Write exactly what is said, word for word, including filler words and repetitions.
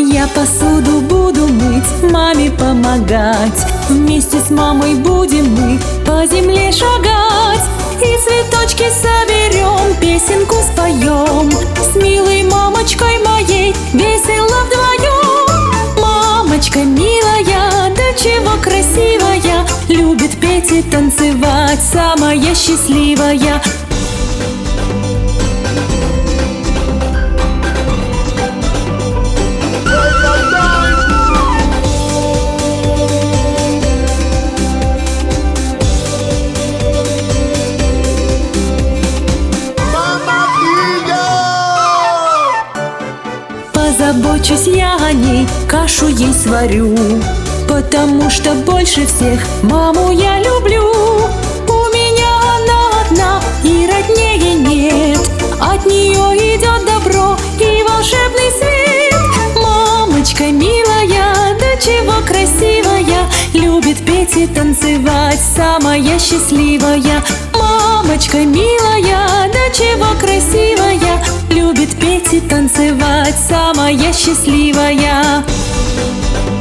Я посуду буду мыть, маме помогать. Вместе с мамой будем мы по земле шагать. И цветочки соберем, песенку споем. С милой мамочкой моей весело вдвоем. Мамочка милая, да чего красивая, любит петь и танцевать, самая счастливая. Позабочусь я о ней, кашу ей сварю, потому что больше всех маму я люблю. У меня она одна, и роднее нет, от нее идет добро и волшебный свет. Мамочка милая, да чего красивая, любит петь и танцевать, самая счастливая. Мамочка милая, да чего красивая, любит петь и танцевать, самая счастливая.